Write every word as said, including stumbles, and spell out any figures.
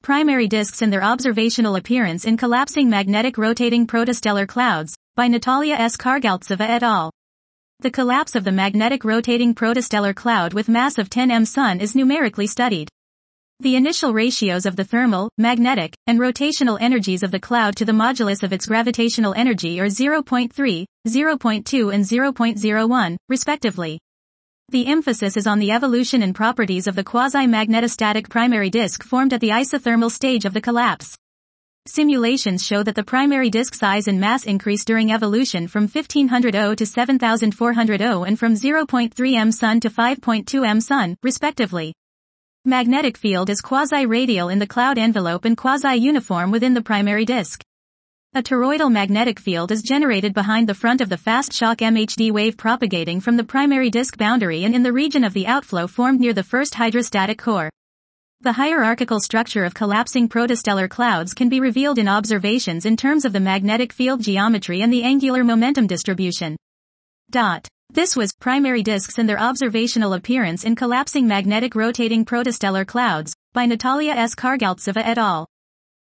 Primary Disks and Their Observational Appearance in Collapsing Magnetic Rotating Protostellar Clouds, by Natalia S. Kargaltseva et al. The collapse of the magnetic rotating protostellar cloud with mass of ten megaton Sun is numerically studied. The initial ratios of the thermal, magnetic, and rotational energies of the cloud to the modulus of its gravitational energy are zero point three, zero point two and zero point zero one, respectively. The emphasis is on the evolution and properties of the quasi-magnetostatic primary disk formed at the isothermal stage of the collapse. Simulations show that the primary disk size and mass increase during evolution from fifteen hundred O to seven thousand four hundred O and from zero point three megaton Sun to five point two megaton Sun, respectively. Magnetic field is quasi-radial in the cloud envelope and quasi-uniform within the primary disk. A toroidal magnetic field is generated behind the front of the fast shock M H D wave propagating from the primary disk boundary and in the region of the outflow formed near the first hydrostatic core. The hierarchical structure of collapsing protostellar clouds can be revealed in observations in terms of the magnetic field geometry and the angular momentum distribution. Dot. This was Primary Disks and Their Observational Appearance in Collapsing Magnetic Rotating Protostellar Clouds, by Natalia S. Kargaltseva et al.